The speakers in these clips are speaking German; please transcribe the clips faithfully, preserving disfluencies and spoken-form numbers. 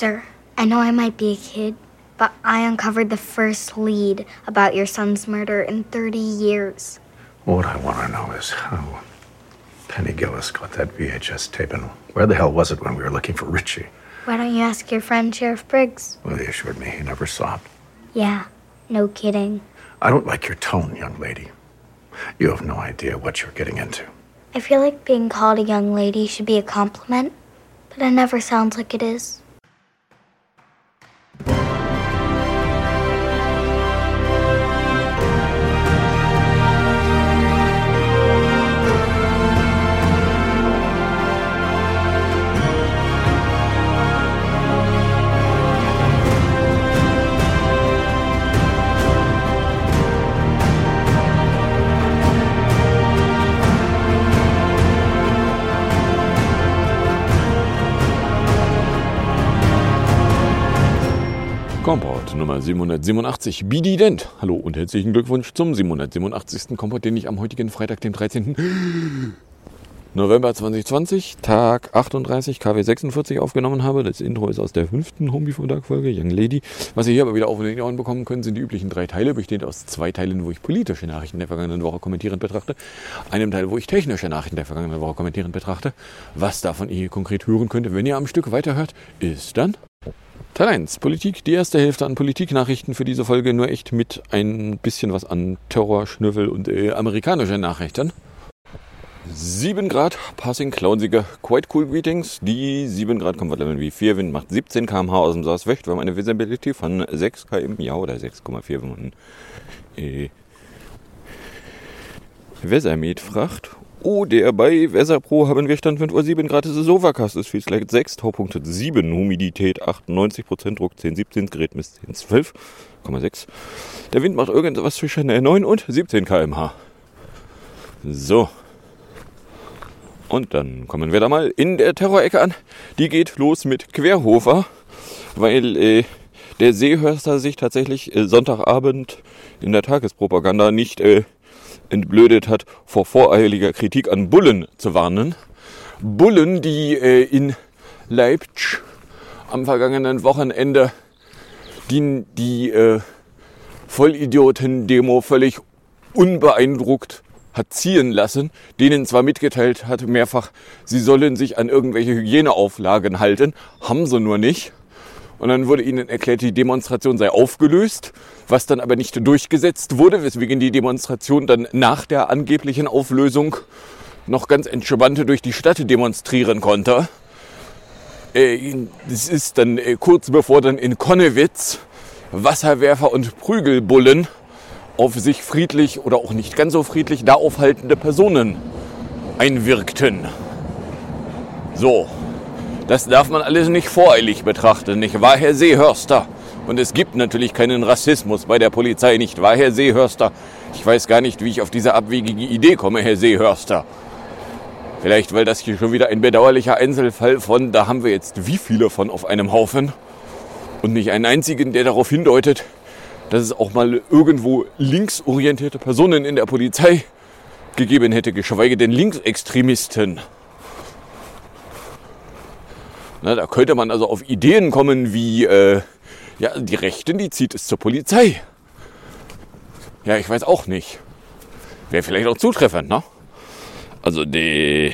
Sir, I know I might be a kid, but I uncovered the first lead about your son's murder in thirty years. What I want to know is how Penny Gillis got that V H S tape, and where the hell was it when we were looking for Richie? Why don't you ask your friend Sheriff Briggs? Well, he assured me he never saw it. Yeah, no kidding. I don't like your tone, young lady. You have no idea what you're getting into. I feel like being called a young lady should be a compliment, but it never sounds like it is. Kompott Nummer siebenhundertsiebenundachtzig, Bidident. Hallo und herzlichen Glückwunsch zum siebenhundertsiebenundachtzigsten Kompott, den ich am heutigen Freitag, dem dreizehnten November zweitausendzwanzig, Tag achtunddreißig, K W sechsundvierzig aufgenommen habe. Das Intro ist aus der fünften Home Before Dark Folge, Young Lady. Was ihr hier aber wieder auf den Ohren bekommen könnt, sind die üblichen drei Teile, bestehend aus zwei Teilen, wo ich politische Nachrichten der vergangenen Woche kommentierend betrachte, einem Teil, wo ich technische Nachrichten der vergangenen Woche kommentierend betrachte. Was davon ihr konkret hören könnt, wenn ihr am Stück weiterhört, ist dann Teil eins, Politik, die erste Hälfte an Politiknachrichten für diese Folge, nur echt mit ein bisschen was an Terror, Schnüffel und äh, amerikanische Nachrichten. sieben Grad, Passing, Cloudsige, Quite Cool Greetings. Die sieben Grad Comfort Level wie vier, Wind macht siebzehn Kilometer pro Stunde aus dem Saas-Wächt. Wir haben eine Visibility von sechs Kilometer im Jahr oder sechs Komma vier, wenn man äh, Wesermet-Fracht. Oder bei Weserpro haben wir Stand fünf Uhr sieben Grad, es ist Overcast, es feels like sechs, Taupunkt sieben, Humidität achtundneunzig Prozent, Druck zehn Komma siebzehn, das Gerät misst zehn Komma zwölf Komma sechs. Der Wind macht irgendwas zwischen neun und siebzehn Kilometer pro Stunde. So. Und dann kommen wir da mal in der Terrorecke an. Die geht los mit Querhofer, weil äh, der Seehörster sich tatsächlich äh, Sonntagabend in der Tagespropaganda nicht äh, entblödet hat, vor voreiliger Kritik an Bullen zu warnen. Bullen, die äh, in Leipzig am vergangenen Wochenende die, die äh, Vollidioten-Demo völlig unbeeindruckt hat ziehen lassen, denen zwar mitgeteilt hat mehrfach, sie sollen sich an irgendwelche Hygieneauflagen halten, haben sie nur nicht. Und dann wurde ihnen erklärt, die Demonstration sei aufgelöst, was dann aber nicht durchgesetzt wurde, weswegen die Demonstration dann nach der angeblichen Auflösung noch ganz entspannt durch die Stadt demonstrieren konnte. Es ist dann kurz bevor dann in Konnewitz Wasserwerfer und Prügelbullen auf sich friedlich oder auch nicht ganz so friedlich da aufhaltende Personen einwirkten. So. Das darf man alles nicht voreilig betrachten, nicht wahr, Herr Seehörster? Und es gibt natürlich keinen Rassismus bei der Polizei, nicht wahr, Herr Seehörster? Ich weiß gar nicht, wie ich auf diese abwegige Idee komme, Herr Seehörster. Vielleicht, weil das hier schon wieder ein bedauerlicher Einzelfall von, da haben wir jetzt wie viele von auf einem Haufen und nicht einen einzigen, der darauf hindeutet, dass es auch mal irgendwo linksorientierte Personen in der Polizei gegeben hätte, geschweige denn Linksextremisten. Na, da könnte man also auf Ideen kommen wie, äh, ja, die Rechten, die zieht es zur Polizei. Ja, ich weiß auch nicht. Wäre vielleicht auch zutreffend, ne? Also die...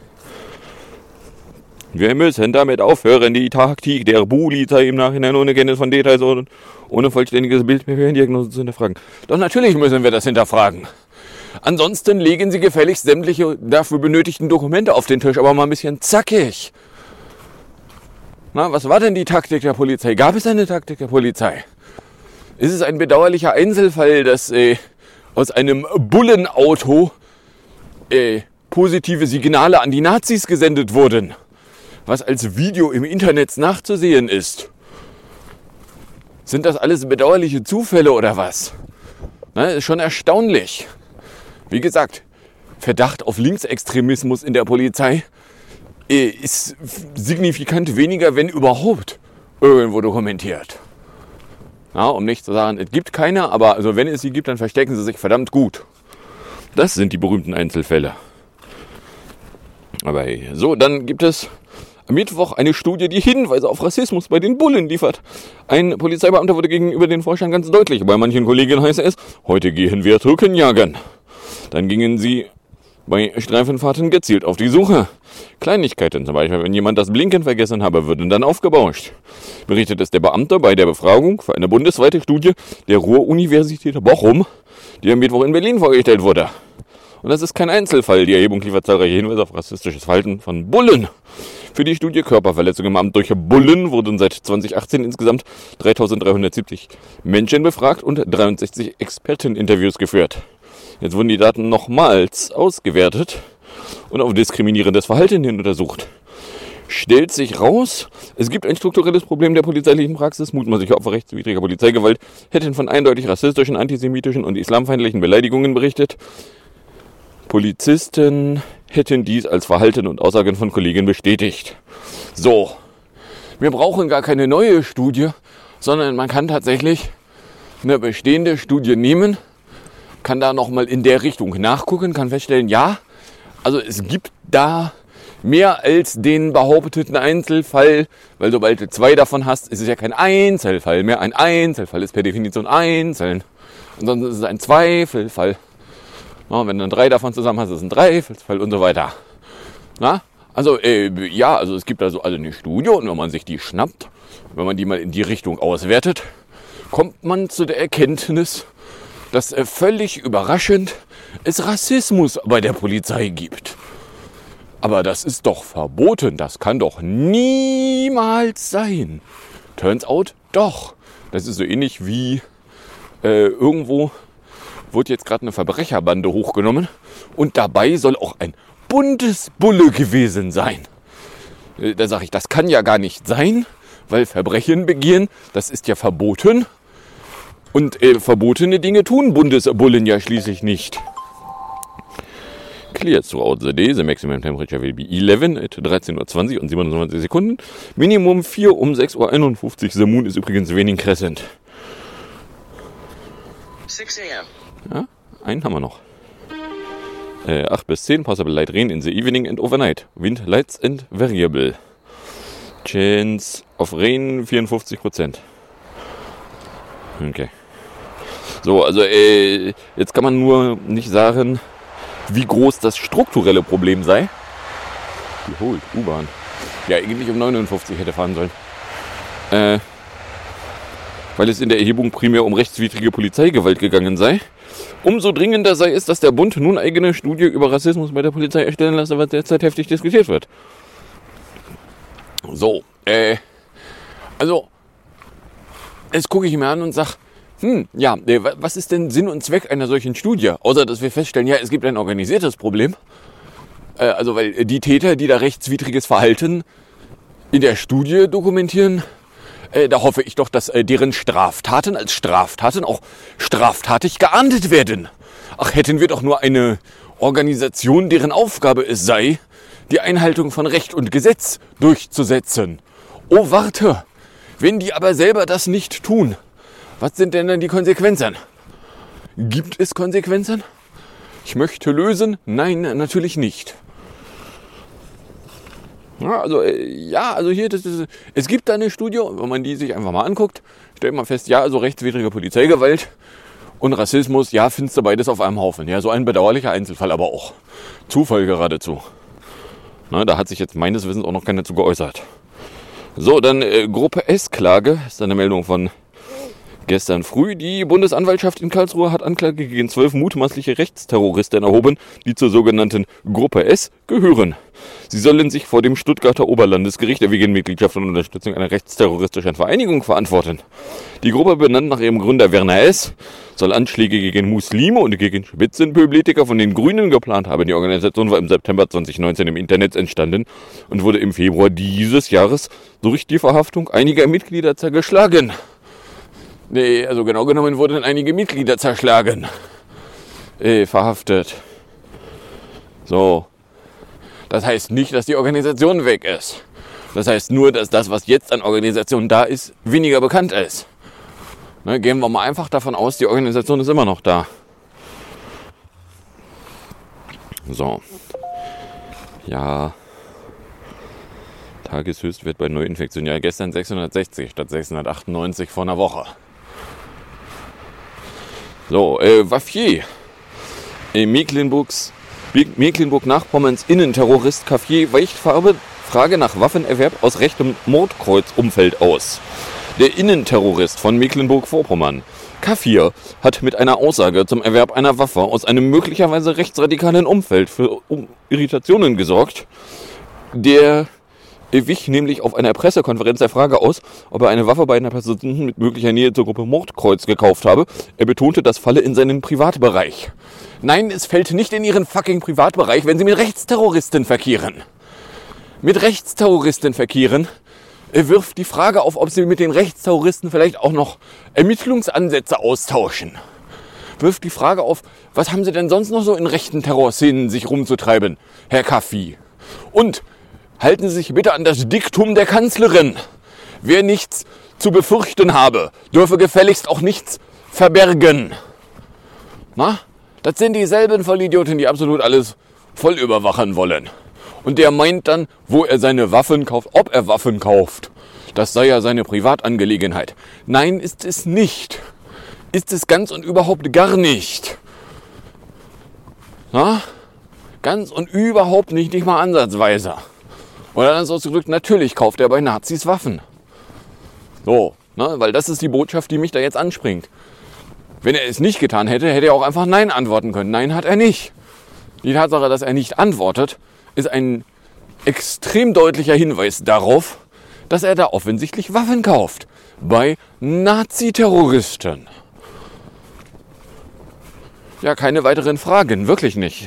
Wir müssen damit aufhören, die Taktik der Polizei im Nachhinein ohne Kenntnis von Details und ohne vollständiges Bild mehr Diagnose zu hinterfragen. Doch natürlich müssen wir das hinterfragen. Ansonsten legen Sie gefälligst sämtliche dafür benötigten Dokumente auf den Tisch, aber mal ein bisschen zackig. Na, was war denn die Taktik der Polizei? Gab es eine Taktik der Polizei? Ist es ein bedauerlicher Einzelfall, dass äh, aus einem Bullenauto äh, positive Signale an die Nazis gesendet wurden? Was als Video im Internet nachzusehen ist? Sind das alles bedauerliche Zufälle oder was? Na, ist schon erstaunlich. Wie gesagt, Verdacht auf Linksextremismus in der Polizei ist signifikant weniger, wenn überhaupt, irgendwo dokumentiert. Ja, um nicht zu sagen, es gibt keine, aber also wenn es sie gibt, dann verstecken sie sich verdammt gut. Das sind die berühmten Einzelfälle. Aber so, dann gibt es am Mittwoch eine Studie, die Hinweise auf Rassismus bei den Bullen liefert. Ein Polizeibeamter wurde gegenüber den Forschern ganz deutlich. Bei manchen Kollegen heißt es, heute gehen wir Türken jagen. Dann gingen sie bei Streifenfahrten gezielt auf die Suche. Kleinigkeiten, zum Beispiel, wenn jemand das Blinken vergessen habe, würden dann aufgebauscht. Berichtet es der Beamte bei der Befragung für eine bundesweite Studie der Ruhr-Universität Bochum, die am Mittwoch in Berlin vorgestellt wurde. Und das ist kein Einzelfall. Die Erhebung liefert zahlreiche Hinweise auf rassistisches Verhalten von Bullen. Für die Studie Körperverletzung im Amt durch Bullen wurden seit zweitausendachtzehn insgesamt dreitausenddreihundertsiebzig Menschen befragt und dreiundsechzig Experteninterviews geführt. Jetzt wurden die Daten nochmals ausgewertet und auf diskriminierendes Verhalten hin untersucht. Stellt sich raus, es gibt ein strukturelles Problem der polizeilichen Praxis. Mutmaßliche Opfer rechtswidriger Polizeigewalt hätten von eindeutig rassistischen, antisemitischen und islamfeindlichen Beleidigungen berichtet. Polizisten hätten dies als Verhalten und Aussagen von Kollegen bestätigt. So, wir brauchen gar keine neue Studie, sondern man kann tatsächlich eine bestehende Studie nehmen, kann da nochmal in der Richtung nachgucken, kann feststellen, ja, also es gibt da mehr als den behaupteten Einzelfall, weil sobald du zwei davon hast, ist es ja kein Einzelfall mehr. Ein Einzelfall ist per Definition einzeln. Und sonst ist es ein Zweifelfall. Na, wenn du dann drei davon zusammen hast, ist es ein Dreifelsfall und so weiter. Na? Also, äh, ja, also es gibt also alle eine Studie und wenn man sich die schnappt, wenn man die mal in die Richtung auswertet, kommt man zu der Erkenntnis, dass äh, völlig überraschend es Rassismus bei der Polizei gibt. Aber das ist doch verboten, das kann doch niemals sein. Turns out, doch. Das ist so ähnlich wie äh, irgendwo wird jetzt gerade eine Verbrecherbande hochgenommen und dabei soll auch ein Bundesbulle gewesen sein. Äh, da sage ich, das kann ja gar nicht sein, weil Verbrechen begehen, das ist ja verboten. Und äh, verbotene Dinge tun Bundesbullen ja schließlich nicht. Clear throughout the day. The maximum temperature will be eleven at dreizehn Uhr zwanzig und siebenundzwanzig Sekunden. Minimum vier um sechs Uhr einundfünfzig. The moon ist übrigens wenig crescent. six a.m. Ja, einen haben wir noch. Äh, acht bis zehn. Possible light rain in the evening and overnight. Wind lights and variable. Chance of rain vierundfünfzig Prozent. Okay. So, also äh, jetzt kann man nur nicht sagen, wie groß das strukturelle Problem sei. Behold, U-Bahn. Ja, eigentlich um neunundfünfzig hätte fahren sollen. Äh, weil es in der Erhebung primär um rechtswidrige Polizeigewalt gegangen sei. Umso dringender sei es, dass der Bund nun eigene Studie über Rassismus bei der Polizei erstellen lasse, was derzeit heftig diskutiert wird. So, äh, also, jetzt gucke ich mir an und sage, hm, ja, was ist denn Sinn und Zweck einer solchen Studie? Außer, dass wir feststellen, ja, es gibt ein organisiertes Problem. Äh, also, weil die Täter, die da rechtswidriges Verhalten in der Studie dokumentieren, äh, da hoffe ich doch, dass äh, deren Straftaten als Straftaten auch straftatig geahndet werden. Ach, hätten wir doch nur eine Organisation, deren Aufgabe es sei, die Einhaltung von Recht und Gesetz durchzusetzen. Oh, warte, wenn die aber selber das nicht tun, was sind denn dann die Konsequenzen? Gibt es Konsequenzen? Ich möchte lösen? Nein, natürlich nicht. Ja, also, äh, ja, also hier, das ist, es gibt da eine Studie, wenn man die sich einfach mal anguckt, stellt man fest, ja, also rechtswidrige Polizeigewalt und Rassismus, ja, findest du beides auf einem Haufen. Ja, so ein bedauerlicher Einzelfall aber auch. Zufall geradezu. Na, da hat sich jetzt meines Wissens auch noch keiner zu geäußert. So, dann äh, Gruppe S-Klage, ist eine Meldung von gestern früh. Die Bundesanwaltschaft in Karlsruhe hat Anklage gegen zwölf mutmaßliche Rechtsterroristen erhoben, die zur sogenannten Gruppe S gehören. Sie sollen sich vor dem Stuttgarter Oberlandesgericht wegen Mitgliedschaft und Unterstützung einer rechtsterroristischen Vereinigung verantworten. Die Gruppe, benannt nach ihrem Gründer Werner S., soll Anschläge gegen Muslime und gegen Spitzenpolitiker von den Grünen geplant haben. Die Organisation war im September zweitausendneunzehn im Internet entstanden und wurde im Februar dieses Jahres durch die Verhaftung einiger Mitglieder zerschlagen. Nee, also genau genommen wurden einige Mitglieder zerschlagen. Äh, verhaftet. So. Das heißt nicht, dass die Organisation weg ist. Das heißt nur, dass das, was jetzt an Organisation da ist, weniger bekannt ist. Ne, gehen wir mal einfach davon aus, die Organisation ist immer noch da. So. Ja. Tageshöchstwert bei Neuinfektionen. Ja, gestern sechshundertsechzig statt sechshundertachtundneunzig vor einer Woche. So, äh, Waffier. Äh, Mecklenburgs, Mecklenburg-Nachpommerns Innenterrorist Cafier weicht Farbe, Frage nach Waffenerwerb aus rechtem Mordkreuzumfeld aus. Der Innenterrorist von Mecklenburg-Vorpommern, Cafier, hat mit einer Aussage zum Erwerb einer Waffe aus einem möglicherweise rechtsradikalen Umfeld für Irritationen gesorgt. Der wich nämlich auf einer Pressekonferenz der Frage aus, ob er eine Waffe bei einer Person mit möglicher Nähe zur Gruppe Mordkreuz gekauft habe. Er betonte, das falle in seinen Privatbereich. Nein, es fällt nicht in Ihren fucking Privatbereich, wenn Sie mit Rechtsterroristen verkehren. Mit Rechtsterroristen verkehren wirft die Frage auf, ob Sie mit den Rechtsterroristen vielleicht auch noch Ermittlungsansätze austauschen. Wirft die Frage auf, was haben Sie denn sonst noch so in rechten Terrorszenen sich rumzutreiben, Herr Cafier? Und halten Sie sich bitte an das Diktum der Kanzlerin. Wer nichts zu befürchten habe, dürfe gefälligst auch nichts verbergen. Na? Das sind dieselben Vollidioten, die absolut alles voll überwachen wollen. Und der meint dann, wo er seine Waffen kauft, ob er Waffen kauft. Das sei ja seine Privatangelegenheit. Nein, ist es nicht. Ist es ganz und überhaupt gar nicht. Na? Ganz und überhaupt nicht, nicht mal ansatzweise. Oder dann so ausgedrückt, natürlich kauft er bei Nazis Waffen. So, ne, weil das ist die Botschaft, die mich da jetzt anspringt. Wenn er es nicht getan hätte, hätte er auch einfach Nein antworten können. Nein, hat er nicht. Die Tatsache, dass er nicht antwortet, ist ein extrem deutlicher Hinweis darauf, dass er da offensichtlich Waffen kauft. Bei Naziterroristen. Ja, keine weiteren Fragen, wirklich nicht.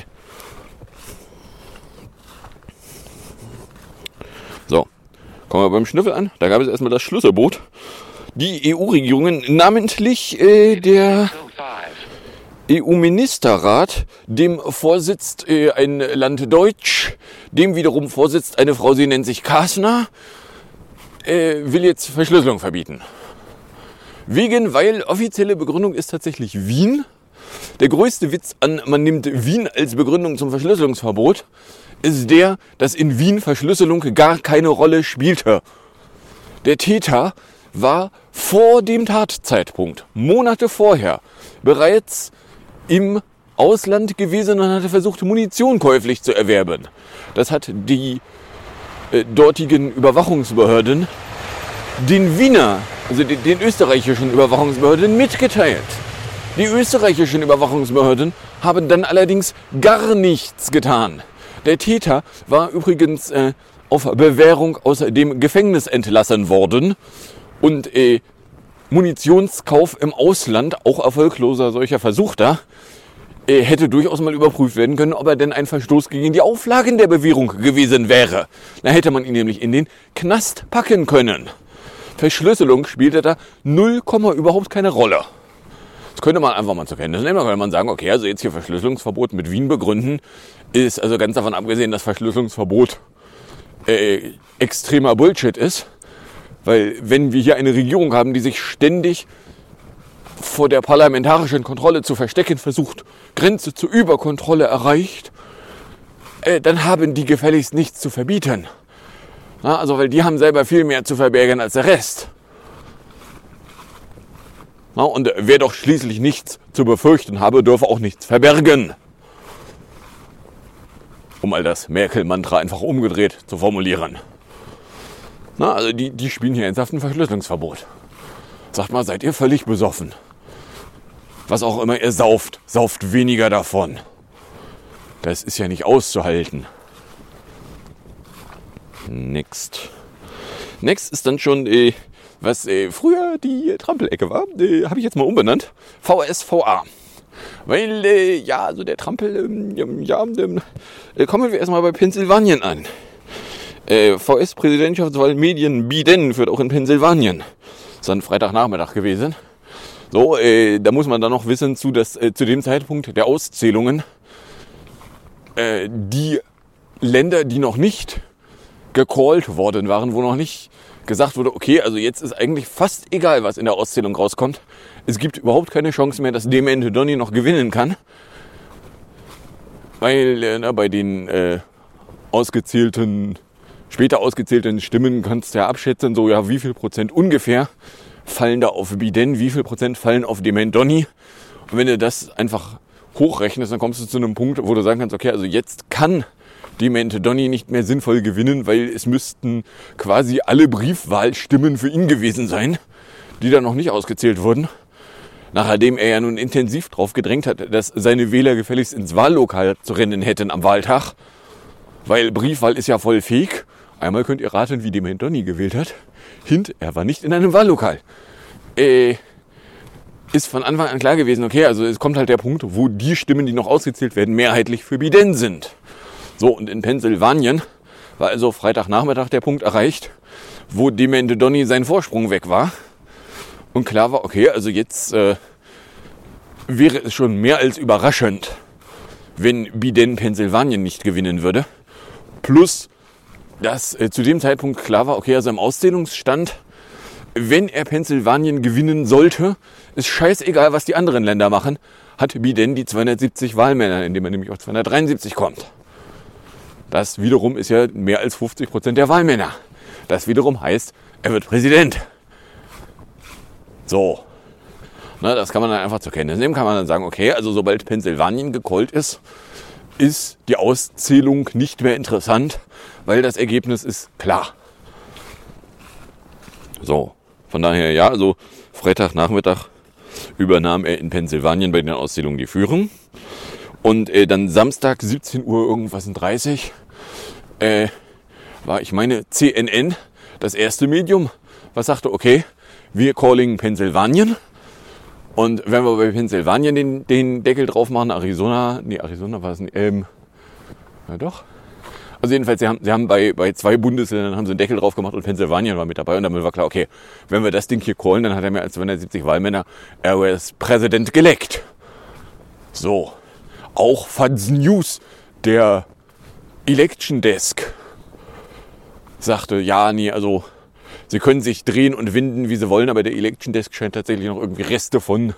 So, kommen wir beim Schnüffel an. Da gab es erstmal das Schlüsselboot. Die E U-Regierungen, namentlich äh, der E U-Ministerrat, dem vorsitzt äh, ein Land Deutsch, dem wiederum vorsitzt eine Frau, sie nennt sich Kasner, äh, will jetzt Verschlüsselung verbieten. Wegen, weil offizielle Begründung ist tatsächlich Wien. Der größte Witz an, man nimmt Wien als Begründung zum Verschlüsselungsverbot, ist der, dass in Wien Verschlüsselung gar keine Rolle spielte. Der Täter war vor dem Tatzeitpunkt, Monate vorher, bereits im Ausland gewesen und hatte versucht, Munition käuflich zu erwerben. Das hat die äh, dortigen Überwachungsbehörden den Wiener, also den, den österreichischen Überwachungsbehörden mitgeteilt. Die österreichischen Überwachungsbehörden haben dann allerdings gar nichts getan. Der Täter war übrigens äh, auf Bewährung aus dem Gefängnis entlassen worden und äh, Munitionskauf im Ausland, auch erfolgloser solcher Versuch da, äh, hätte durchaus mal überprüft werden können, ob er denn ein Verstoß gegen die Auflagen der Bewährung gewesen wäre. Da hätte man ihn nämlich in den Knast packen können. Verschlüsselung spielte da null, überhaupt keine Rolle. Das könnte man einfach mal zur Kenntnis nehmen, da könnte man sagen, okay, also jetzt hier Verschlüsselungsverbot mit Wien begründen, ist also ganz davon abgesehen, dass Verschlüsselungsverbot äh, extremer Bullshit ist. Weil wenn wir hier eine Regierung haben, die sich ständig vor der parlamentarischen Kontrolle zu verstecken versucht, Grenze zur Überkontrolle erreicht, äh, dann haben die gefälligst nichts zu verbieten. Na, also weil die haben selber viel mehr zu verbergen als der Rest. Na, und wer doch schließlich nichts zu befürchten habe, dürfe auch nichts verbergen. Um all das Merkel-Mantra einfach umgedreht zu formulieren. Na, also die, die spielen hier ernsthaft ein Verschlüsselungsverbot. Sagt mal, seid ihr völlig besoffen? Was auch immer ihr sauft, sauft weniger davon. Das ist ja nicht auszuhalten. Next. Next ist dann schon, äh, was äh, früher die Trampelecke war, äh, habe ich jetzt mal umbenannt. V S V A. Weil, äh, ja, also der Trampel, ähm, ja, äh, kommen wir erstmal bei Pennsylvanien an. Äh, V S-Präsidentschaftswahl Medien Biden führt auch in Pennsylvanien. Das ist dann Freitagnachmittag gewesen. So, äh, da muss man dann noch wissen, zu, dass, äh, zu dem Zeitpunkt der Auszählungen äh, die Länder, die noch nicht gecallt worden waren, wo noch nicht gesagt wurde, okay, also jetzt ist eigentlich fast egal, was in der Auszählung rauskommt. Es gibt überhaupt keine Chance mehr, dass Demente Donny noch gewinnen kann. Weil äh, na, bei den äh, ausgezählten später ausgezählten Stimmen kannst du ja abschätzen, so ja, wie viel Prozent ungefähr fallen da auf Biden, wie viel Prozent fallen auf Dement Donny. Und wenn du das einfach hochrechnest, dann kommst du zu einem Punkt, wo du sagen kannst, okay, also jetzt kann Dement Donny nicht mehr sinnvoll gewinnen, weil es müssten quasi alle Briefwahlstimmen für ihn gewesen sein, die da noch nicht ausgezählt wurden. Nachdem er ja nun intensiv drauf gedrängt hat, dass seine Wähler gefälligst ins Wahllokal zu rennen hätten am Wahltag, weil Briefwahl ist ja voll fake. Einmal könnt ihr raten, wie Dement Donny gewählt hat. Hint, er war nicht in einem Wahllokal. Äh, ist von Anfang an klar gewesen, okay, also es kommt halt der Punkt, wo die Stimmen, die noch ausgezählt werden, mehrheitlich für Biden sind. So, und in Pennsylvanien war also Freitagnachmittag der Punkt erreicht, wo Dement Donny sein Vorsprung weg war. Und klar war, okay, also jetzt äh, wäre es schon mehr als überraschend, wenn Biden Pennsylvanien nicht gewinnen würde. Plus, dass äh, zu dem Zeitpunkt klar war, okay, also im Auszählungsstand, wenn er Pennsylvanien gewinnen sollte, ist scheißegal, was die anderen Länder machen, hat Biden die zweihundertsiebzig Wahlmänner, indem er nämlich auf zweihundertdreiundsiebzig kommt. Das wiederum ist ja mehr als fünfzig Prozent der Wahlmänner. Das wiederum heißt, er wird Präsident. So. Na, das kann man dann einfach zur Kenntnis nehmen. Kann man dann sagen, okay, also sobald Pennsylvanien gecallt ist, ist die Auszählung nicht mehr interessant, weil das Ergebnis ist klar. So. Von daher, ja, also Freitagnachmittag übernahm er in Pennsylvanien bei den Auszählungen die Führung. Und äh, dann Samstag siebzehn Uhr irgendwas in dreißig äh, war, ich meine, C N N das erste Medium, was sagte, okay, wir calling Pennsylvanien. Und wenn wir bei Pennsylvanien den, den Deckel drauf machen, Arizona, nee, Arizona war es nicht, ähm, ja doch. Also jedenfalls, sie haben, sie haben bei, bei zwei Bundesländern haben sie einen Deckel drauf gemacht und Pennsylvanien war mit dabei. Und damit war klar, okay, wenn wir das Ding hier callen, dann hat er mehr als zweihundertsiebzig Wahlmänner, er ist Präsident gelegt. So. Auch Fans News, der Election Desk, sagte, ja, nee, also sie können sich drehen und winden, wie sie wollen, aber der Election Desk scheint tatsächlich noch irgendwie Reste von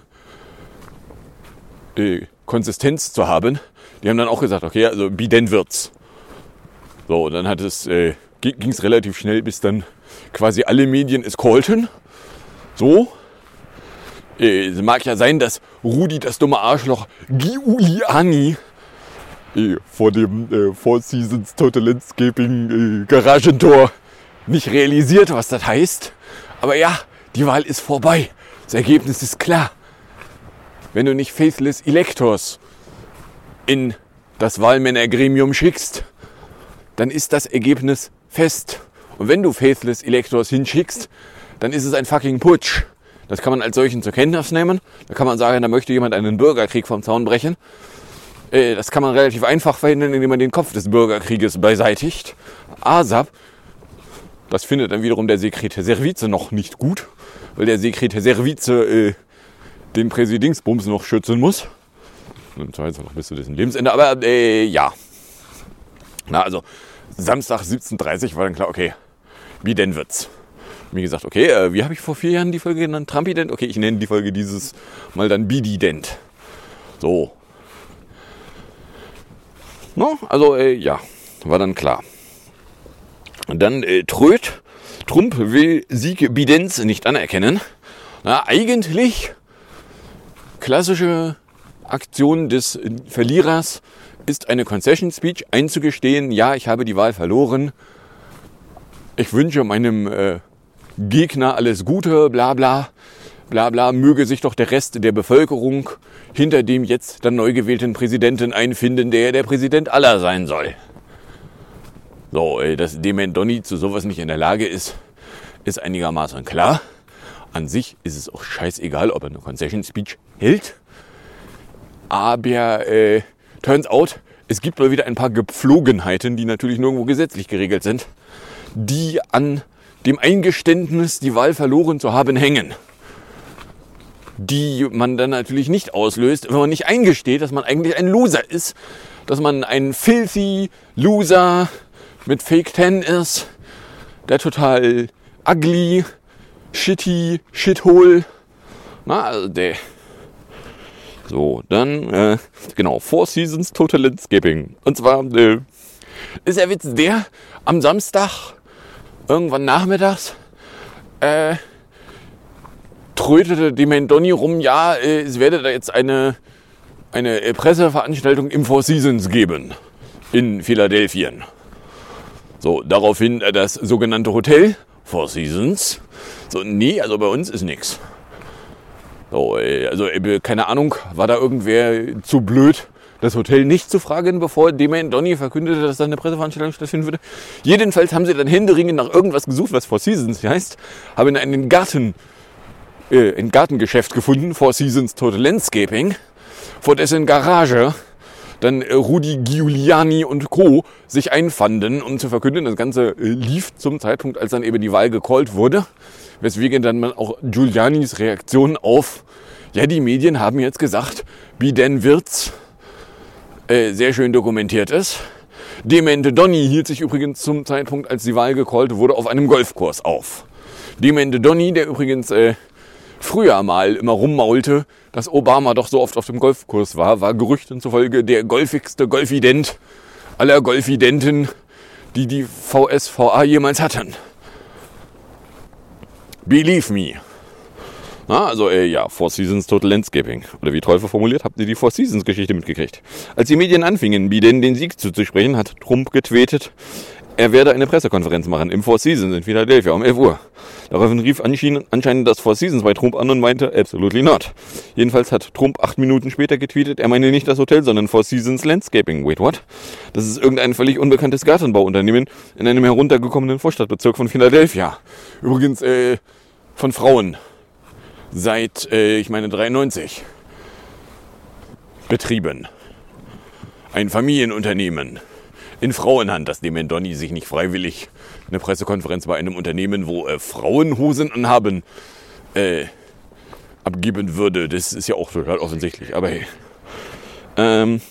äh, Konsistenz zu haben. Die haben dann auch gesagt, okay, also Biden wird's. So, und dann hat es, äh, ging es relativ schnell, bis dann quasi alle Medien es callten. So. Es mag ja sein, dass Rudi, das dumme Arschloch, Giuliani äh, vor dem äh, Four Seasons Total Landscaping äh, Garagentor nicht realisiert, was das heißt. Aber ja, die Wahl ist vorbei. Das Ergebnis ist klar. Wenn du nicht Faithless Electors in das Wahlmännergremium schickst, dann ist das Ergebnis fest. Und wenn du Faithless Electors hinschickst, dann ist es ein fucking Putsch. Das kann man als solchen zur Kenntnis nehmen. Da kann man sagen, da möchte jemand einen Bürgerkrieg vom Zaun brechen. Das kann man relativ einfach verhindern, indem man den Kopf des Bürgerkrieges beseitigt. ASAP, das findet dann wiederum der Sekretär Servize noch nicht gut, weil der Sekretär Servize äh, den Präsidingsbums noch schützen muss. Und zwar jetzt noch bis zu dessen Lebensende. Aber äh, ja. Na, also Samstag siebzehn Uhr dreißig war dann klar, okay, Biden wird's. Wie gesagt, okay, äh, wie habe ich vor vier Jahren die Folge genannt? Trumpident? Okay, ich nenne die Folge dieses Mal dann Bidident. So. No, also, äh, ja, war dann klar. Und dann äh, Tröd. Trump will Sieg Bidens nicht anerkennen. Na, eigentlich klassische Aktion des Verlierers ist eine Concession Speech, einzugestehen, ja, ich habe die Wahl verloren. Ich wünsche meinem äh, Gegner alles Gute, bla bla, bla bla, möge sich doch der Rest der Bevölkerung hinter dem jetzt dann neu gewählten Präsidenten einfinden, der der Präsident aller sein soll. So, dass Dement Donny zu sowas nicht in der Lage ist, ist einigermaßen klar. An sich ist es auch scheißegal, ob er eine Concession Speech hält. Aber äh, turns out, es gibt mal wieder ein paar Gepflogenheiten, die natürlich nirgendwo gesetzlich geregelt sind, die an dem Eingeständnis, die Wahl verloren zu haben, hängen. Die man dann natürlich nicht auslöst, wenn man nicht eingesteht, dass man eigentlich ein Loser ist, dass man ein filthy Loser mit Fake Ten ist, der total ugly, shitty, shithole, na, also der. So, dann, äh, genau, Four Seasons Total Landscaping. Und zwar, äh, ist der Witz der, am Samstag, irgendwann nachmittags, äh, trötete die Mendoni rum, ja, äh, es werde da jetzt eine, eine Presseveranstaltung im Four Seasons geben in Philadelphia. So, daraufhin äh, das sogenannte Hotel Four Seasons. So, nee, also bei uns ist nix. So, äh, also äh, keine Ahnung, war da irgendwer zu blöd, das Hotel nicht zu fragen, bevor Demian Donny verkündete, dass da eine Presseveranstaltung stattfinden würde. Jedenfalls haben sie dann händeringend nach irgendwas gesucht, was Four Seasons heißt, haben einen Garten, äh, ein Gartengeschäft gefunden, Four Seasons Total Landscaping, vor dessen Garage dann äh, Rudy Giuliani und Co. sich einfanden, um zu verkünden, das Ganze äh, lief zum Zeitpunkt, als dann eben die Wahl gecallt wurde, weswegen dann man auch Giulianis Reaktion auf, ja, die Medien haben jetzt gesagt, Biden wird's, äh, sehr schön dokumentiert ist. Demente Donny hielt sich übrigens zum Zeitpunkt, als die Wahl gecallt wurde, auf einem Golfkurs auf. Demente Donny, der übrigens äh, früher mal immer rummaulte, dass Obama doch so oft auf dem Golfkurs war, war Gerüchten zufolge der golfigste Golfident aller Golfidenten, die die V S V A jemals hatten. Believe me. Na, also äh, ja, Four Seasons Total Landscaping. Oder wie Teufel formuliert, habt ihr die Four Seasons Geschichte mitgekriegt? Als die Medien anfingen, Biden den Sieg zuzusprechen, hat Trump getweetet, er werde eine Pressekonferenz machen im Four Seasons in Philadelphia um elf Uhr. Daraufhin rief anscheinend das Four Seasons bei Trump an und meinte, absolutely not. Jedenfalls hat Trump acht Minuten später getweetet, er meine nicht das Hotel, sondern Four Seasons Landscaping. Wait, what? Das ist irgendein völlig unbekanntes Gartenbauunternehmen in einem heruntergekommenen Vorstadtbezirk von Philadelphia. Übrigens äh, von Frauen. Seit, äh, ich meine, dreiundneunzig betrieben. Ein Familienunternehmen in Frauenhand, dass dem Donny sich nicht freiwillig eine Pressekonferenz bei einem Unternehmen, wo äh, Frauen Hosen anhaben, äh, abgeben würde. Das ist ja auch total offensichtlich, aber hey. Ähm,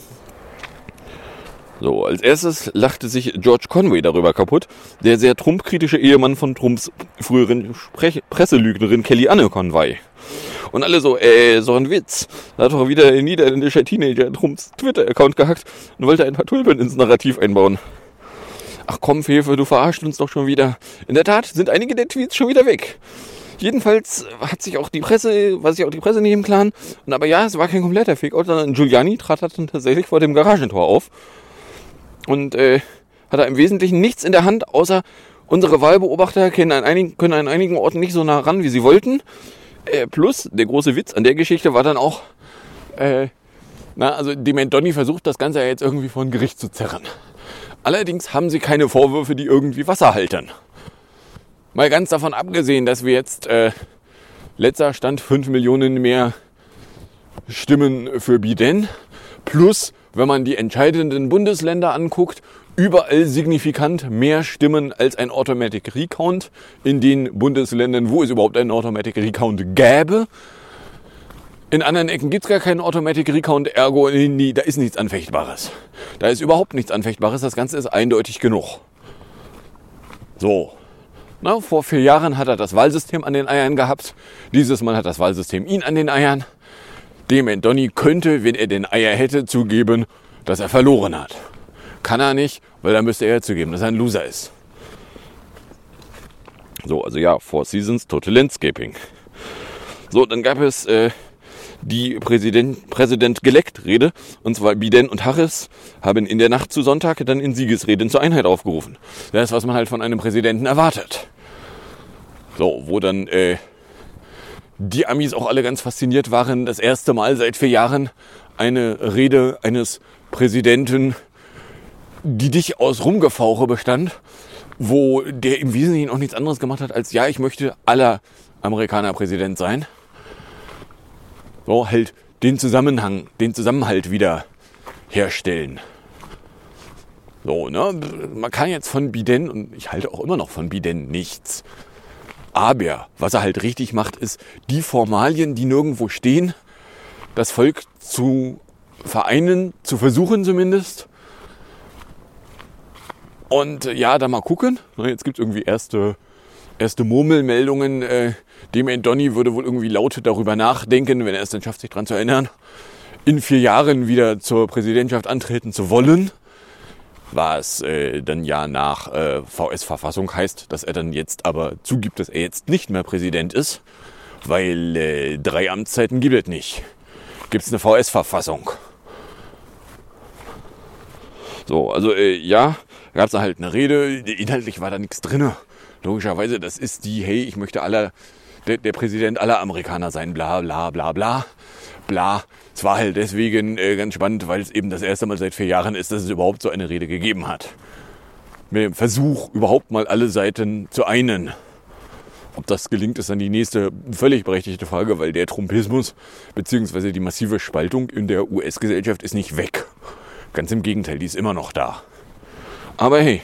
so, als erstes lachte sich George Conway darüber kaputt, der sehr Trump-kritische Ehemann von Trumps früheren Sprech- Presselügnerin Kellyanne Conway. Und alle so, äh, so ein Witz. Da hat doch wieder ein niederländischer Teenager in Trumps Twitter-Account gehackt und wollte ein paar Tulpen ins Narrativ einbauen. Ach komm, Fefe, du verarscht uns doch schon wieder. In der Tat sind einige der Tweets schon wieder weg. Jedenfalls hat sich auch die Presse, war sich auch die Presse nicht im Klaren. Und aber ja, es war kein kompletter Fake-Out, sondern Giuliani trat dann tatsächlich vor dem Garagentor auf. Und äh, hat er im Wesentlichen nichts in der Hand, außer unsere Wahlbeobachter können an einigen, können an einigen Orten nicht so nah ran, wie sie wollten. Äh, plus, der große Witz an der Geschichte war dann auch, äh, na, also Demian Donny versucht das Ganze ja jetzt irgendwie vor ein Gericht zu zerren. Allerdings haben sie keine Vorwürfe, die irgendwie Wasser halten. Mal ganz davon abgesehen, dass wir jetzt, äh, letzter Stand fünf Millionen mehr Stimmen für Biden, plus, wenn man die entscheidenden Bundesländer anguckt, überall signifikant mehr Stimmen als ein Automatic Recount in den Bundesländern, wo es überhaupt einen Automatic Recount gäbe. In anderen Ecken gibt es gar keinen Automatic Recount, ergo, nee, da ist nichts Anfechtbares. Da ist überhaupt nichts Anfechtbares, das Ganze ist eindeutig genug. So, na, vor vier Jahren hat er das Wahlsystem an den Eiern gehabt, dieses Mal hat das Wahlsystem ihn an den Eiern. Demian Donny könnte, wenn er den Eier hätte, zugeben, dass er verloren hat. Kann er nicht, weil dann müsste er zugeben, dass er ein Loser ist. So, also ja, Four Seasons Total Landscaping. So, dann gab es äh, die Präsident, Präsident-Gelekt-Rede. Und zwar Biden und Harris haben in der Nacht zu Sonntag dann in Siegesreden zur Einheit aufgerufen. Das ist, was man halt von einem Präsidenten erwartet. So, wo dann äh, die Amis auch alle ganz fasziniert waren, das erste Mal seit vier Jahren eine Rede eines Präsidenten, die dich aus Rumgefauche bestand, wo der im Wesentlichen auch nichts anderes gemacht hat, als ja, ich möchte aller Amerikaner Präsident sein. So, halt den Zusammenhang, den Zusammenhalt wieder herstellen. So, ne, man kann jetzt von Biden, und ich halte auch immer noch von Biden nichts, aber was er halt richtig macht, ist, die Formalien, die nirgendwo stehen, das Volk zu vereinen, zu versuchen zumindest. Und ja, da mal gucken. Jetzt gibt es irgendwie erste, erste Murmelmeldungen. Äh, Demian Donny würde wohl irgendwie laut darüber nachdenken, wenn er es dann schafft, sich daran zu erinnern, in vier Jahren wieder zur Präsidentschaft antreten zu wollen. was äh, dann ja nach äh, V S-Verfassung heißt, dass er dann jetzt aber zugibt, dass er jetzt nicht mehr Präsident ist, weil äh, drei Amtszeiten gibt es nicht. Gibt es eine V S-Verfassung. So, also äh, ja, gab es da halt eine Rede, inhaltlich war da nichts drin. Logischerweise, das ist die, hey, ich möchte aller, der, der Präsident aller Amerikaner sein, bla bla bla bla, bla. Es war halt deswegen äh, ganz spannend, weil es eben das erste Mal seit vier Jahren ist, dass es überhaupt so eine Rede gegeben hat. Mit dem Versuch, überhaupt mal alle Seiten zu einen. Ob das gelingt, ist dann die nächste völlig berechtigte Frage, weil der Trumpismus bzw. die massive Spaltung in der U S-Gesellschaft ist nicht weg. Ganz im Gegenteil, die ist immer noch da. Aber hey.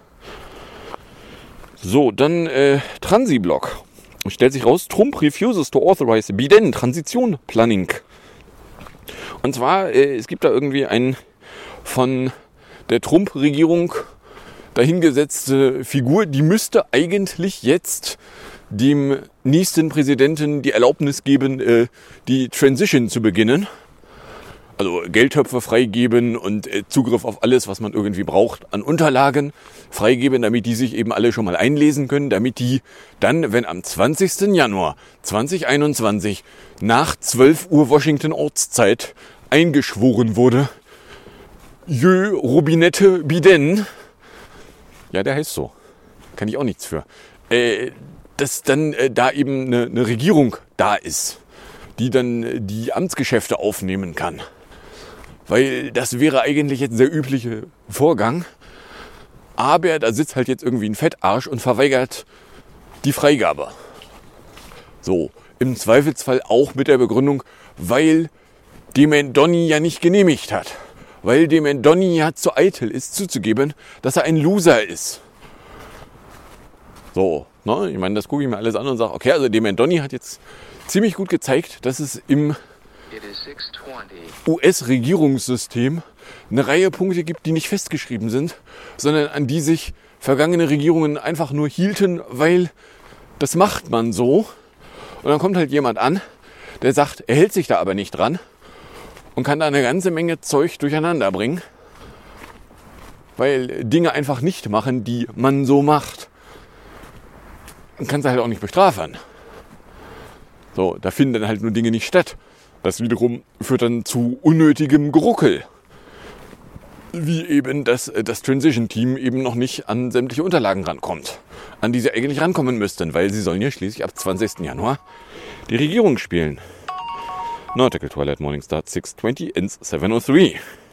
So, dann äh, Transiblock. Stellt sich raus, Trump refuses to authorize Biden Transition Planning. Und zwar, äh, es gibt da irgendwie ein von der Trump-Regierung dahingesetzte Figur, die müsste eigentlich jetzt dem nächsten Präsidenten die Erlaubnis geben, äh, die Transition zu beginnen. Also Geldtöpfe freigeben und äh, Zugriff auf alles, was man irgendwie braucht, an Unterlagen freigeben, damit die sich eben alle schon mal einlesen können, damit die dann, wenn am zwanzigsten Januar zweitausendeinundzwanzig nach zwölf Uhr Washington Ortszeit eingeschworen wurde, Jö Robinette Biden, ja, der heißt so, kann ich auch nichts für, äh, dass dann äh, da eben eine, eine Regierung da ist, die dann äh, die Amtsgeschäfte aufnehmen kann. Weil das wäre eigentlich jetzt der übliche Vorgang. Aber da sitzt halt jetzt irgendwie ein Fettarsch und verweigert die Freigabe. So, im Zweifelsfall auch mit der Begründung, weil Demendoni ja nicht genehmigt hat. Weil Demendoni ja zu eitel ist, zuzugeben, dass er ein Loser ist. So, ne? Ich meine, das gucke ich mir alles an und sage, okay, also Demendoni hat jetzt ziemlich gut gezeigt, dass es im U S-Regierungssystem eine Reihe Punkte gibt, die nicht festgeschrieben sind, sondern an die sich vergangene Regierungen einfach nur hielten, weil das macht man so. Und dann kommt halt jemand an, der sagt, er hält sich da aber nicht dran und kann da eine ganze Menge Zeug durcheinander bringen, weil Dinge einfach nicht machen, die man so macht. Und kann sie halt auch nicht bestrafen. So, da finden dann halt nur Dinge nicht statt. Das wiederum führt dann zu unnötigem Geruckel. Wie eben, dass das Transition-Team eben noch nicht an sämtliche Unterlagen rankommt, an die sie eigentlich rankommen müssten, weil sie sollen ja schließlich ab zwanzigsten Januar die Regierung spielen. Nautical Twilight Morning Start six twenty ends seven oh three.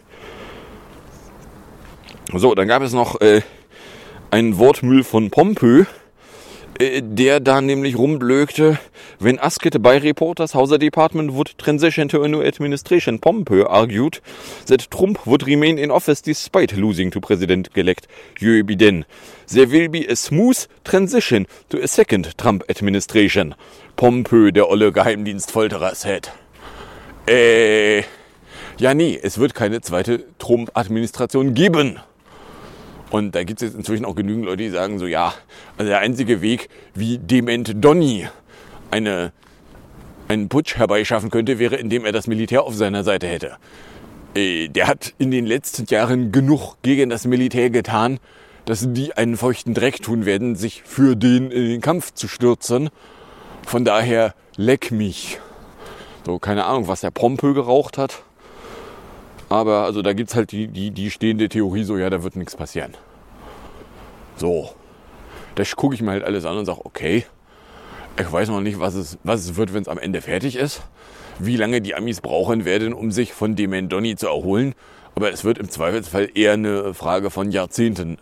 So, dann gab es noch äh, einen Wortmüll von Pompö, der da nämlich rumblökte, when asked by reporters how the department would transition to a new administration, Pompeo argued that Trump would remain in office despite losing to President-elect Joe Biden. There will be a smooth transition to a second Trump administration. Pompeo, der olle Geheimdienstfolterer, said. Äh, ja nee, es wird keine zweite Trump-Administration geben. Und da gibt es jetzt inzwischen auch genügend Leute, die sagen so, ja, also der einzige Weg, wie Demendoni eine, einen Putsch herbeischaffen könnte, wäre, indem er das Militär auf seiner Seite hätte. Äh, der hat in den letzten Jahren genug gegen das Militär getan, dass die einen feuchten Dreck tun werden, sich für den in den Kampf zu stürzen. Von daher, leck mich. So, keine Ahnung, was der Pompö geraucht hat. Aber also da gibt es halt die, die, die stehende Theorie so, ja, da wird nichts passieren. So, das gucke ich mir halt alles an und sage, okay, ich weiß noch nicht, was es, was es wird, wenn es am Ende fertig ist. Wie lange die Amis brauchen werden, um sich von Demendoni zu erholen. Aber es wird im Zweifelsfall eher eine Frage von Jahrzehnten.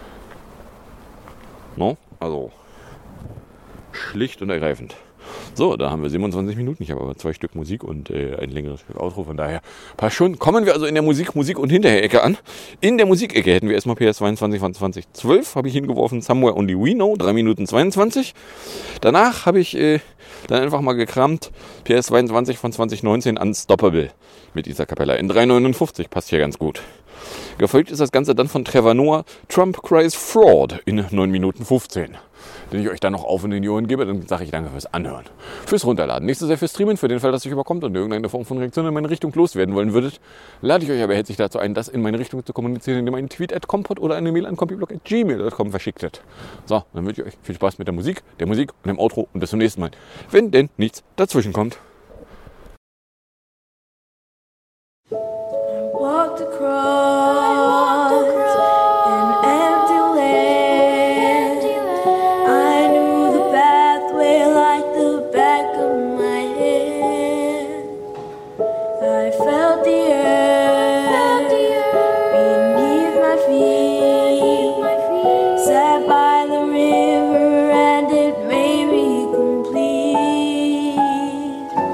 No? Also, schlicht und ergreifend. So, da haben wir siebenundzwanzig Minuten. Ich habe aber zwei Stück Musik und äh, ein längeres Stück Outro. Von daher passt schon. Kommen wir also in der Musik, Musik und Hinterher-Ecke an. In der Musikecke hätten wir erstmal P S zweiundzwanzig von zwanzig zwölf. Habe ich hingeworfen. Somewhere Only We Know. drei Minuten zweiundzwanzig. Danach habe ich äh, dann einfach mal gekramt. P S zweiundzwanzig von zwanzig neunzehn. Unstoppable. Mit dieser Kapella. In drei neunundfünfzig. Passt hier ganz gut. Gefolgt ist das Ganze dann von Trevor Noah, Trump Cries Fraud in neun Minuten fünfzehn. Den ich euch dann noch auf in die Ohren gebe, dann sage ich danke fürs Anhören. Fürs Runterladen. Nächstes Jahr fürs Streamen, für den Fall, dass euch überkommt und irgendeine Form von Reaktion in meine Richtung loswerden wollen würdet, lade ich euch aber herzlich dazu ein, das in meine Richtung zu kommunizieren, indem ihr einen Tweet at compot oder eine Mail an compiblog at gmail punkt com verschicktet. So, dann wünsche ich euch viel Spaß mit der Musik, der Musik und dem Outro und bis zum nächsten Mal. Wenn denn nichts dazwischen kommt. Walked across an empty land. I knew the pathway like the back of my hand. I felt the earth beneath my feet. Sat by the river and it made me complete.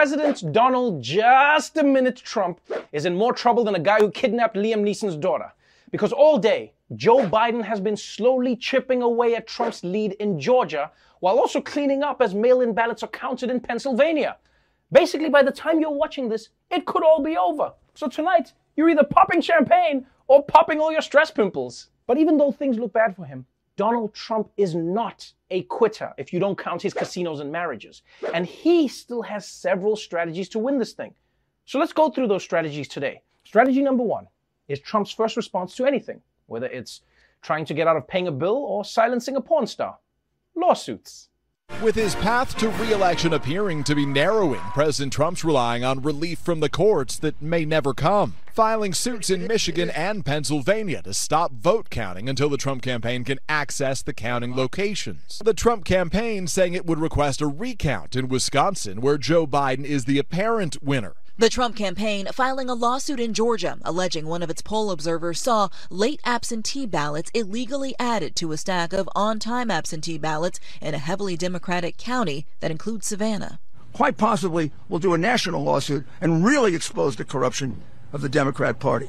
President Donald Just a Minute Trump is in more trouble than a guy who kidnapped Liam Neeson's daughter. Because all day, Joe Biden has been slowly chipping away at Trump's lead in Georgia, while also cleaning up as mail-in ballots are counted in Pennsylvania. Basically, by the time you're watching this, it could all be over. So tonight, you're either popping champagne or popping all your stress pimples. But even though things look bad for him, Donald Trump is not a quitter if you don't count his casinos and marriages. And he still has several strategies to win this thing. So let's go through those strategies today. Strategy number one is Trump's first response to anything, whether it's trying to get out of paying a bill or silencing a porn star. Lawsuits. With his path to re-election appearing to be narrowing, President Trump's relying on relief from the courts that may never come, filing suits in Michigan and Pennsylvania to stop vote counting until the Trump campaign can access the counting locations. The Trump campaign saying it would request a recount in Wisconsin, where Joe Biden is the apparent winner. The Trump campaign filing a lawsuit in Georgia alleging one of its poll observers saw late absentee ballots illegally added to a stack of on-time absentee ballots in a heavily Democratic county that includes Savannah. Quite possibly we'll do a national lawsuit and really expose the corruption of the Democrat Party.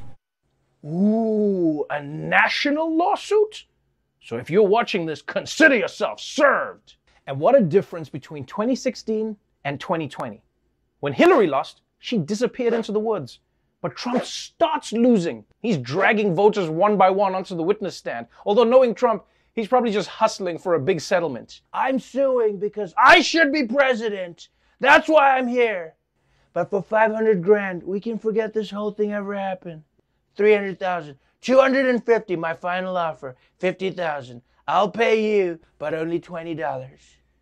Ooh, a national lawsuit? So if you're watching this, consider yourself served. And what a difference between twenty sixteen and twenty twenty. When Hillary lost, she disappeared into the woods. But Trump starts losing. He's dragging voters one by one onto the witness stand. Although knowing Trump, he's probably just hustling for a big settlement. I'm suing because I should be president. That's why I'm here. But for five hundred grand, we can forget this whole thing ever happened. three hundred thousand. two hundred fifty, my final offer. fifty thousand. I'll pay you, but only twenty dollars.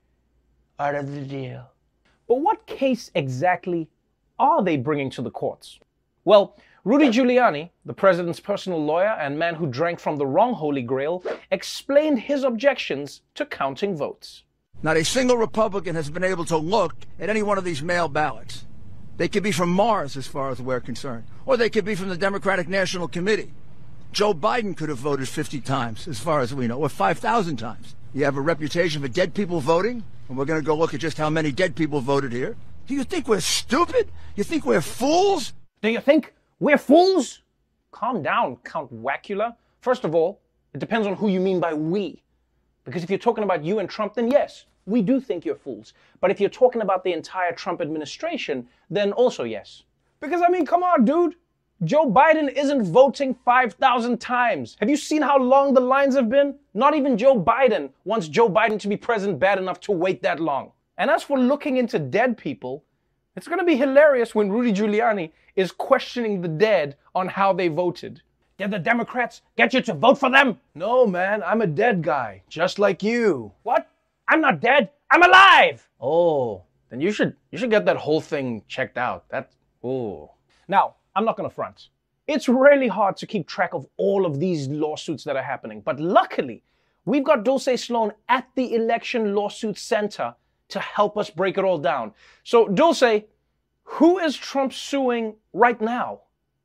Art of the deal. But what case exactly are they bringing to the courts? Well, Rudy Giuliani, the president's personal lawyer and man who drank from the wrong Holy Grail, explained his objections to counting votes. Not a single Republican has been able to look at any one of these mail ballots. They could be from Mars, as far as we're concerned, or they could be from the Democratic National Committee. Joe Biden could have voted fifty times, as far as we know, or five thousand times. You have a reputation for dead people voting, and we're going to go look at just how many dead people voted here. Do you think we're stupid? You think we're fools? Do you think we're fools? Calm down, Count Wacula. First of all, it depends on who you mean by we. Because if you're talking about you and Trump, then yes, we do think you're fools. But if you're talking about the entire Trump administration, then also yes. Because, I mean, come on, dude. Joe Biden isn't voting five thousand times. Have you seen how long the lines have been? Not even Joe Biden wants Joe Biden to be president bad enough to wait that long. And as for looking into dead people, it's going to be hilarious when Rudy Giuliani is questioning the dead on how they voted. Did the Democrats get you to vote for them? No, man, I'm a dead guy, just like you. What? I'm not dead. I'm alive. Oh, then you should you should get that whole thing checked out. That, oh. Now, I'm not going to front. It's really hard to keep track of all of these lawsuits that are happening. But luckily, we've got Dulce Sloan at the Election Lawsuit Center to help us break it all down. So, Dulce, who is Trump suing right now?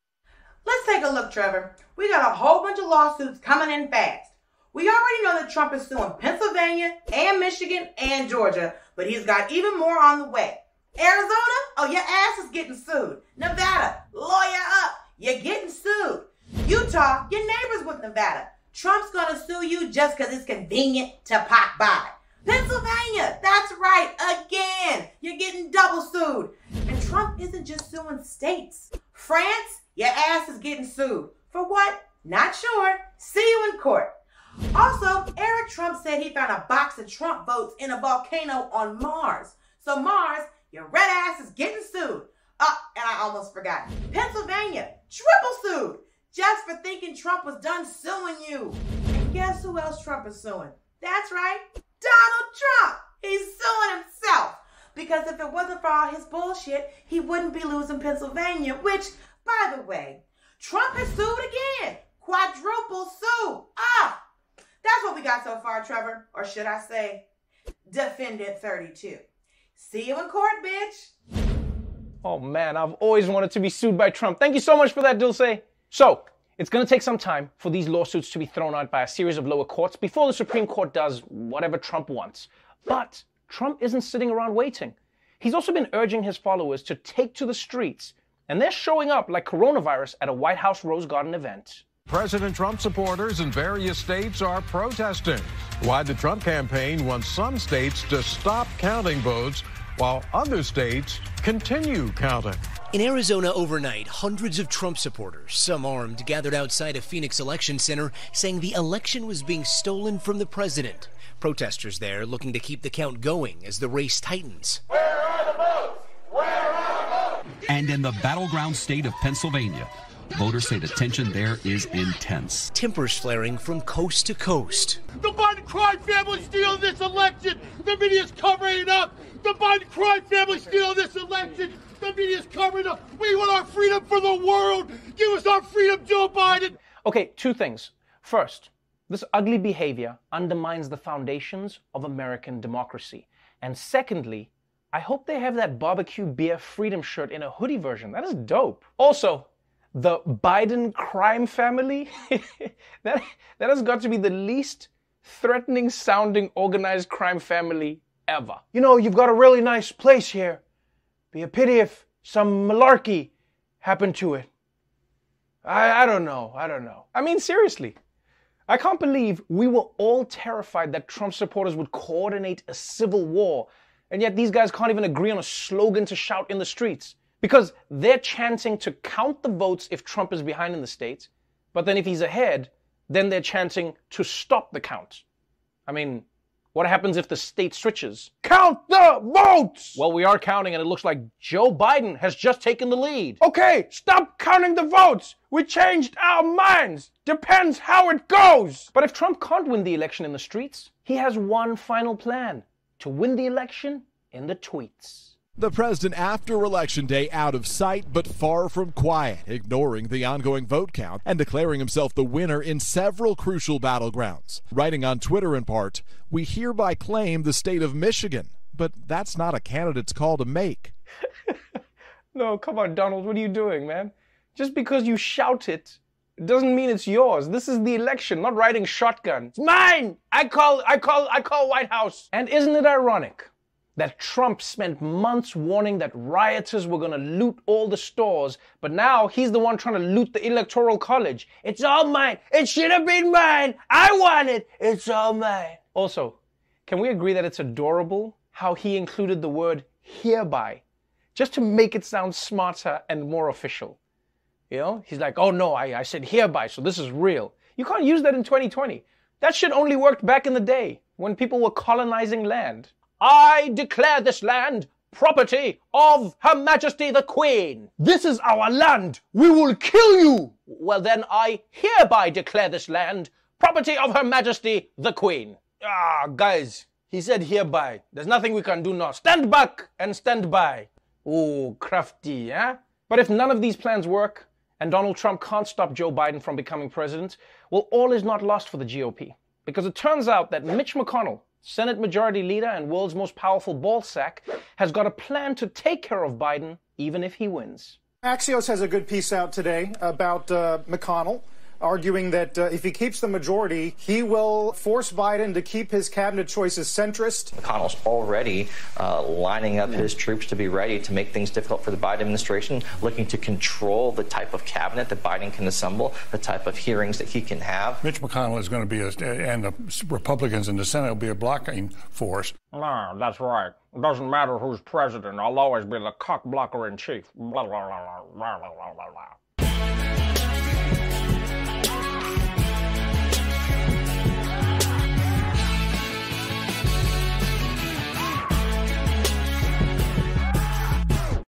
Let's take a look, Trevor. We got a whole bunch of lawsuits coming in fast. We already know that Trump is suing Pennsylvania and Michigan and Georgia, but he's got even more on the way. Arizona? Oh, your ass is getting sued. Nevada? Lawyer up. You're getting sued. Utah? Your neighbor's with Nevada. Trump's gonna sue you just because it's convenient to pop by. Pennsylvania, that's right, again. You're getting double sued. And Trump isn't just suing states. France, your ass is getting sued. For what? Not sure. See you in court. Also, Eric Trump said he found a box of Trump votes in a volcano on Mars. So Mars, your red ass is getting sued. Oh, and I almost forgot. Pennsylvania, triple sued. Just for thinking Trump was done suing you. And guess who else Trump is suing? That's right, Donald Trump. He's suing himself. Because if it wasn't for all his bullshit, he wouldn't be losing Pennsylvania, which, by the way, Trump has sued again. Quadruple sue. Ah, that's what we got so far, Trevor. Or should I say, Defendant thirty-two. See you in court, bitch. Oh man, I've always wanted to be sued by Trump. Thank you so much for that, Dulce. So, it's going to take some time for these lawsuits to be thrown out by a series of lower courts before the Supreme Court does whatever Trump wants. But Trump isn't sitting around waiting. He's also been urging his followers to take to the streets, and they're showing up like coronavirus at a White House Rose Garden event. President Trump supporters in various states are protesting. Why the Trump campaign wants some states to stop counting votes while other states continue counting. In Arizona overnight, hundreds of Trump supporters, some armed, gathered outside a Phoenix election center saying the election was being stolen from the president. Protesters there looking to keep the count going as the race tightens. Where are the votes? Where are the votes? And in the battleground state of Pennsylvania, voters say the tension there is intense. Tempers flaring from coast to coast. The Biden crime family stealing this election. The media's covering it up. The Biden crime family stealing this election. The media's covering it up. We want our freedom for the world. Give us our freedom, Joe Biden. Okay, two things. First, this ugly behavior undermines the foundations of American democracy. And secondly, I hope they have that barbecue beer freedom shirt in a hoodie version. That is dope. Also, the Biden crime family, that, that has got to be the least threatening sounding organized crime family ever. You know, you've got a really nice place here. Be a pity if some malarkey happened to it. I, I don't know, I don't know. I mean, seriously, I can't believe we were all terrified that Trump supporters would coordinate a civil war, and yet these guys can't even agree on a slogan to shout in the streets. Because they're chanting to count the votes if Trump is behind in the states, but then if he's ahead, then they're chanting to stop the count. I mean, what happens if the state switches? Count the votes! Well, we are counting and it looks like Joe Biden has just taken the lead. Okay, stop counting the votes! We changed our minds! Depends how it goes! But if Trump can't win the election in the streets, he has one final plan: to win the election in the tweets. The president after Election Day out of sight but far from quiet, ignoring the ongoing vote count and declaring himself the winner in several crucial battlegrounds. Writing on Twitter in part, "We hereby claim the state of Michigan," but that's not a candidate's call to make. No, come on, Donald, what are you doing, man? Just because you shout it doesn't mean it's yours. This is the election, not riding shotgun. It's mine! I call, I call, I call White House. And isn't it ironic that Trump spent months warning that rioters were going to loot all the stores, but now he's the one trying to loot the Electoral College? It's all mine. It should have been mine. I want it. It's all mine. Also, can we agree that it's adorable how he included the word hereby, just to make it sound smarter and more official? You know, he's like, oh no, I, I said hereby, so this is real. You can't use that in twenty twenty. That shit only worked back in the day when people were colonizing land. I declare this land property of Her Majesty the Queen. This is our land. We will kill you. Well, then I hereby declare this land property of Her Majesty the Queen. Ah, guys, he said hereby. There's nothing we can do now. Stand back and stand by. Ooh, crafty, eh? But if none of these plans work and Donald Trump can't stop Joe Biden from becoming president, well, all is not lost for the G O P. Because it turns out that Mitch McConnell, Senate Majority Leader and world's most powerful ballsack, has got a plan to take care of Biden even if he wins. Axios has a good piece out today about uh, McConnell, arguing that uh, if he keeps the majority, he will force Biden to keep his cabinet choices centrist. McConnell's already uh, lining up his troops to be ready to make things difficult for the Biden administration, looking to control the type of cabinet that Biden can assemble, the type of hearings that he can have. Mitch McConnell is going to be, a, and the Republicans in the Senate will be a blocking force. No, that's right. It doesn't matter who's president. I'll always be the cock blocker in chief. Blah, blah, blah, blah, blah, blah, blah, blah.